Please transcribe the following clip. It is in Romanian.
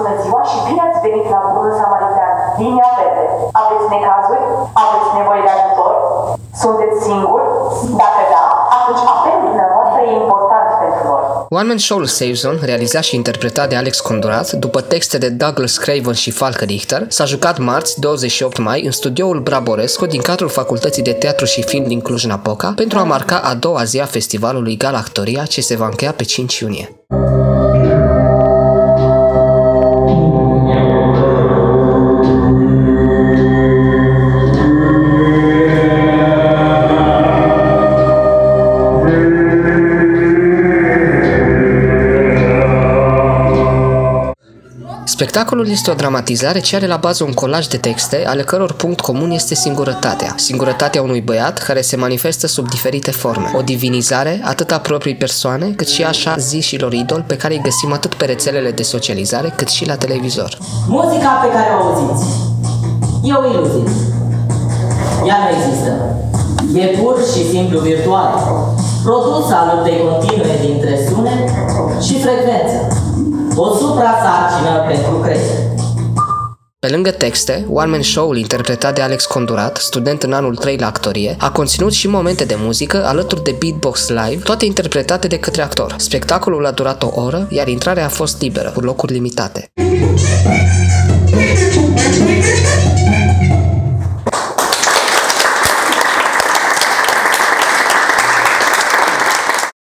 Bună ziua și bine ați venit la Bunul Samaritan, linia verde. Aveți necazuri? Aveți nevoie de ajutor? Sunteți singuri? Dacă da, atunci apelul dumneavoastră e important pentru noi. One Man Show Save Zone, realizat și interpretat de Alex Condurat, după texte de Douglas Craven și Falcă Richter, s-a jucat marți, 28 mai, în studioul Braborescu din cadrul Facultății de Teatru și Film din Cluj-Napoca, pentru a marca a doua zi a festivalului Galactoria, ce se va încheia pe 5 iunie. Spectacolul este o dramatizare ce are la bază un colaj de texte, ale căror punct comun este singurătatea. Singurătatea unui băiat care se manifestă sub diferite forme. O divinizare atât a proprii persoane, cât și așa zișilor idoli pe care îi găsim atât pe rețelele de socializare, cât și la televizor. Muzica pe care o auziți e o iluzie. Ea nu există. E pur și simplu virtual, produs al luptei continue dintre sunet și frecvență. O supra-sarcină pentru creștere. Pe lângă texte, One Man Show-ul interpretat de Alex Condurat, student în anul 3 la actorie, a conținut și momente de muzică alături de beatbox live, toate interpretate de către actor. Spectacolul a durat o oră, iar intrarea a fost liberă, cu locuri limitate.